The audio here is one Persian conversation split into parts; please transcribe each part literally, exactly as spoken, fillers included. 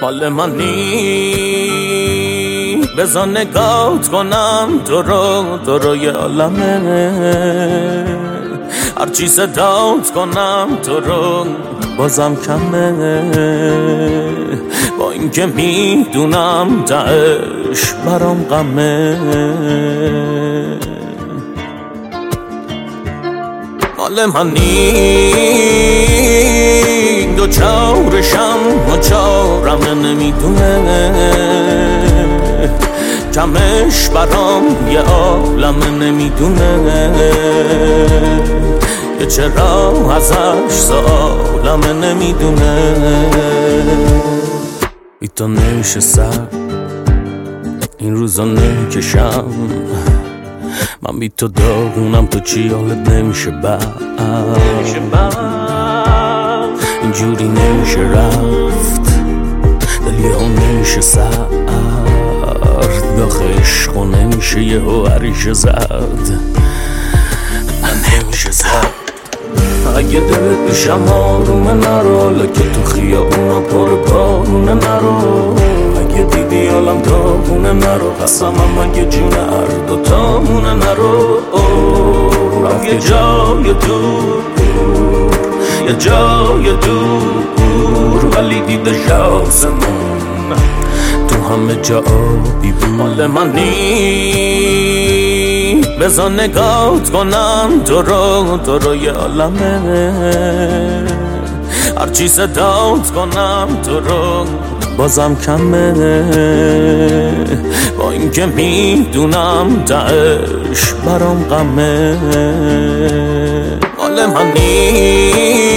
مال منی بذار نگات کنم تو رو تو روی عالمه هرچی صدات کنم تو رو بازم کمه با اینکه میدونم تهش برام غمه مال منی دو چارشم و چارم نمیدونه کمش برام یه عالمه نمیدونه که چرا ازش سالمه نمیدونه ای تا نمیشه سر این روزا نمیکشم من بی تو داغونم تو چی حالت نمیشه بعد اینجوری نمیشه رفت دلی ها نمیشه سرد داخل عشق و نمیشه یه ها عریشه زد من نمیشه زد اگه دلت پیشم آرومه نرو لکه تو خیابونا پر بارونه نرو اگه دیدی حالم داغونه نرو قسمم اگه جون هر دوتامونه نرو رفت یه جای دور یه جای دور ولی دیده شاسمون تو همه جا آبی بود مال منی بذار نگات کنم تو رو تو روی عالمه هرچی صدات کنم تو رو بازم کمه با اینکه میدونم تهش برام غمه مال منی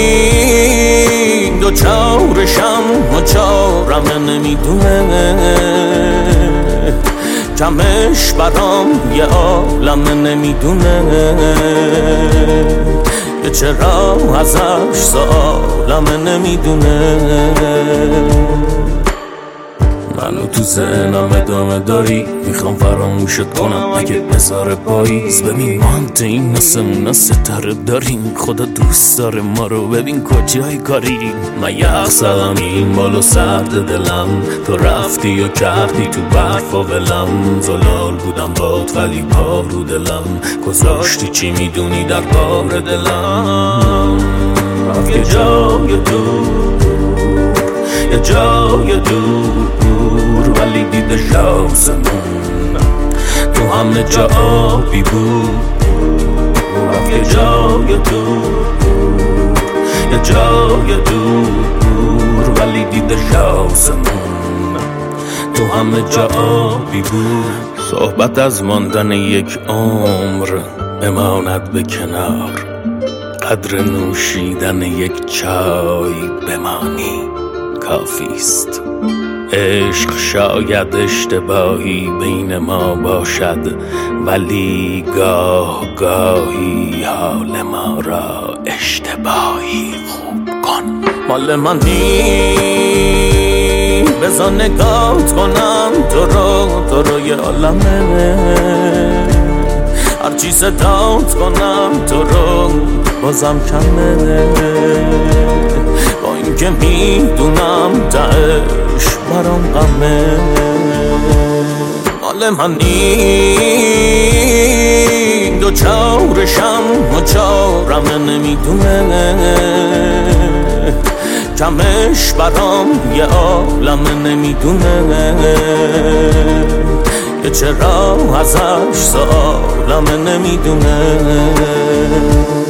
دو چارشم و چارم نمیدونه کمش برام یه عالمه نمیدونه که چرا ازش سالمه نمیدونه منو تو ذهنم ادامه داری میخوام فراموشت کنم اگه بذاره پاییز ببین مانت این نسمون ستاره داریم خدا دوست داره ما رو ببین کجای کاری من یخ زدم این بالو سرد دلم تو رفتی و کردی تو برف و ولم زلال بودم باد ولی پا رو دلم گذاشتی چی میدونی در بار دلم رفت یه جای دور یه جای دور ولی دیده شاسمون تو همه جا آبی بود رفت یه جای دور یه جای دور ولی دیده شاسمون تو همه جا آبی بود صحبت از ماندن یک عمر بماند به کنار قدر نوشیدن یک چای بمانی کافیست عشق شاید اشتباهی بین ما باشد ولی گاه گاهی حال ما را اشتباهی خوب کن مال منی بذار نگات کنم تو رو تو روی عالمه هرچی صدات کنم تو رو بازم کمه با اینکه میدونم تهش برام غمه مال منی دو چارشم و چارم نمیدونه کمش برام یه عالمه نمیدونه که چرا ازش سالمه نمیدونه